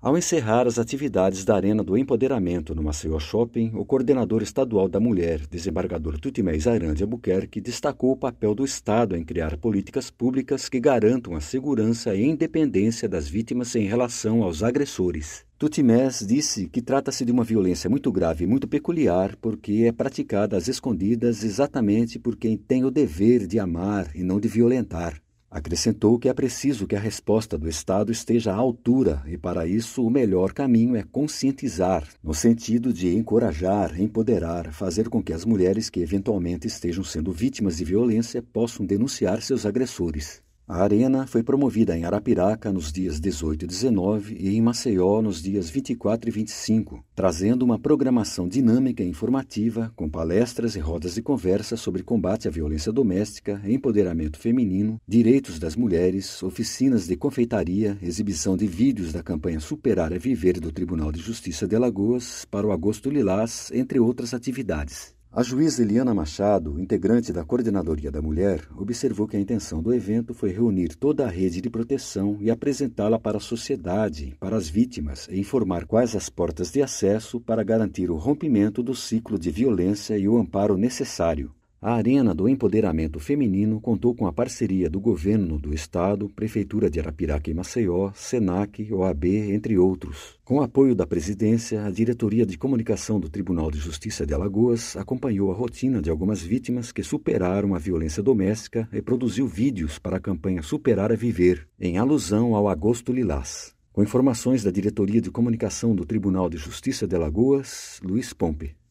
Ao encerrar as atividades da Arena do Empoderamento no Maceió Shopping, o coordenador estadual da Mulher, desembargador Tutimés Airandi Albuquerque, destacou o papel do Estado em criar políticas públicas que garantam a segurança e independência das vítimas em relação aos agressores. Tutimés disse que trata-se de uma violência muito grave e muito peculiar porque é praticada às escondidas exatamente por quem tem o dever de amar e não de violentar. Acrescentou que é preciso que a resposta do Estado esteja à altura e, para isso, o melhor caminho é conscientizar, no sentido de encorajar, empoderar, fazer com que as mulheres que eventualmente estejam sendo vítimas de violência possam denunciar seus agressores. A Arena foi promovida em Arapiraca nos dias 18 e 19 e em Maceió nos dias 24 e 25, trazendo uma programação dinâmica e informativa com palestras e rodas de conversa sobre combate à violência doméstica, empoderamento feminino, direitos das mulheres, oficinas de confeitaria, exibição de vídeos da campanha Superar é Viver do Tribunal de Justiça de Alagoas para o Agosto Lilás, entre outras atividades. A juíza Eliana Machado, integrante da Coordenadoria da Mulher, observou que a intenção do evento foi reunir toda a rede de proteção e apresentá-la para a sociedade, para as vítimas, e informar quais as portas de acesso para garantir o rompimento do ciclo de violência e o amparo necessário. A Arena do Empoderamento Feminino contou com a parceria do Governo do Estado, Prefeitura de Arapiraca e Maceió, SENAC, OAB, entre outros. Com o apoio da Presidência, a Diretoria de Comunicação do Tribunal de Justiça de Alagoas acompanhou a rotina de algumas vítimas que superaram a violência doméstica e produziu vídeos para a campanha Superar é Viver, em alusão ao Agosto Lilás. Com informações da Diretoria de Comunicação do Tribunal de Justiça de Alagoas, Luiz Pompe.